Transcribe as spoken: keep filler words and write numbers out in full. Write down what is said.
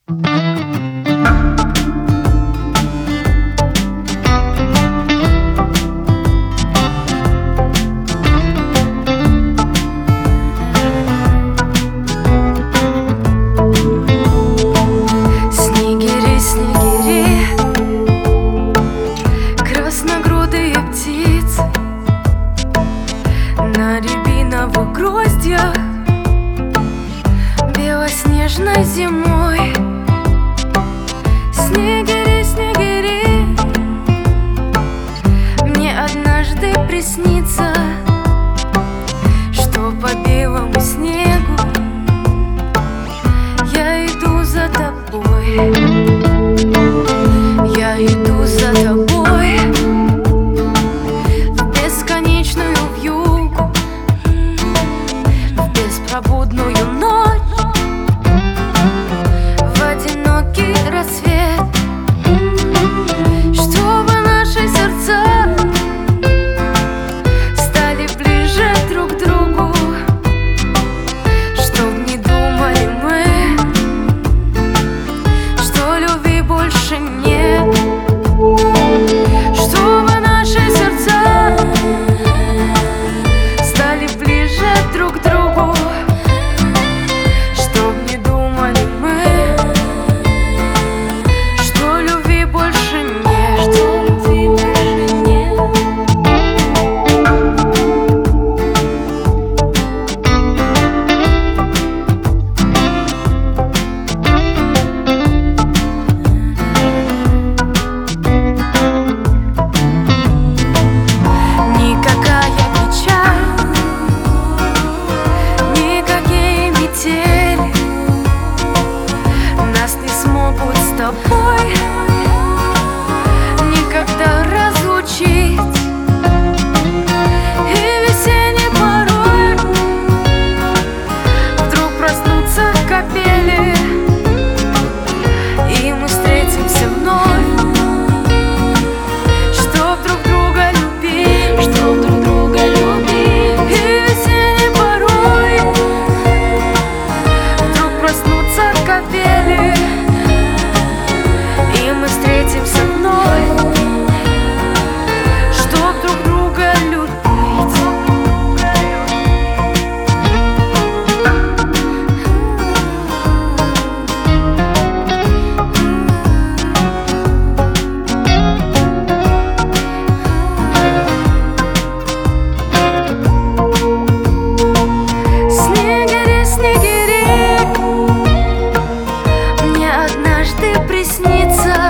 Снегири, снегири, красногрудые птицы на рябиновых гроздьях белоснежной зимой. Снегири, снегири, мне однажды приснится, что по белому снегу я иду за тобой, я иду за тобой в бесконечную вьюгу, в беспробудную ночь, в одинокий рассвет, чтобы наши сердца стали ближе друг к другу, чтоб не думали мы, что любви больше нет, чтобы наши сердца стали ближе друг к другу, чтоб не думали мы, что любви больше нет, что любви больше нет. Никакая печаль, никакие метели нас не смогут с тобой никогда разлучить. И весенней порой вдруг проснутся капели, и мы встретимся вновь, чтоб друг друга любить, чтоб друг друга любить. И весенней порой вдруг проснутся капели, и мы встретимся вновь, чтоб друг друга любить. Снегири, снегири, мне однажды приснится,